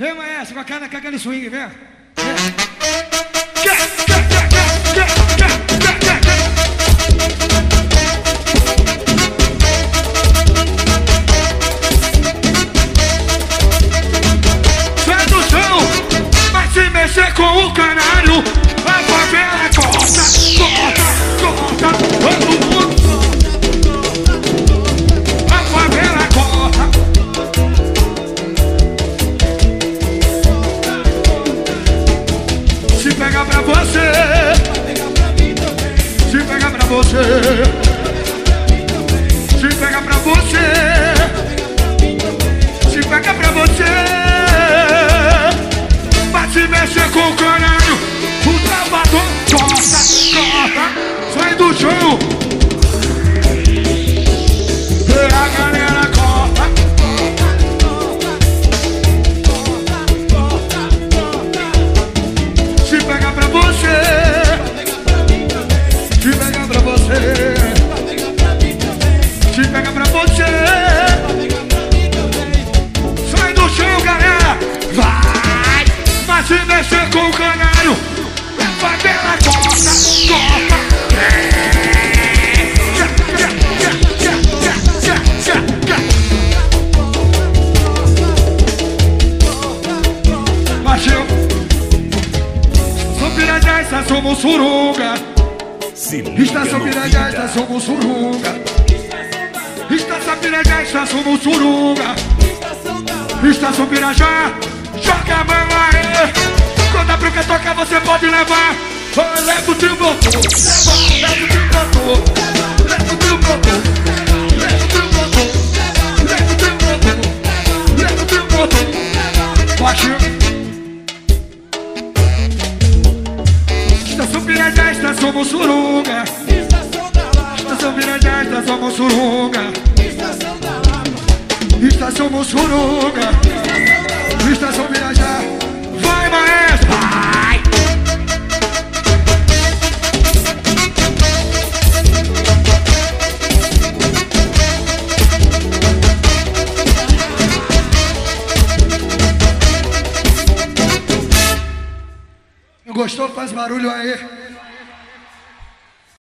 Vem, maestro, com aquele swing, vem. Sai do chão, mas se mexer com o canário, a favela corta, corta, todo mundo. A favela corta. Se pega pra você, se pega pra você, se pega pra você, se pega pra você. Mas se mexer com o canário, o travador corta, sai do chão. E a galera corta. Se pega pra você, se pega pra você, se pega pra você. Sai do chão, galera, vai. Mas se mexer com o canário, a favela corta, corta. Baixou. Sou Piranha, estação Mussurunga. Estação Piranha, estação Mussurunga. Estação Piranha, estação Mussurunga. Estação Piranha, joga a mão aí. Quando a bronca toca, você pode levar. Leva o teu motor, leva o teu motor, leva o teu motor, leva o teu motor, leva o teu motor, leva o teu motor. Baixou. Estação Piranha, estação Mussurunga. Estação Piranha, estação Mussurunga. Estação Mussurunga. Estação Piranha. Vai, maestro, vai! Gostou? Faz barulho aí.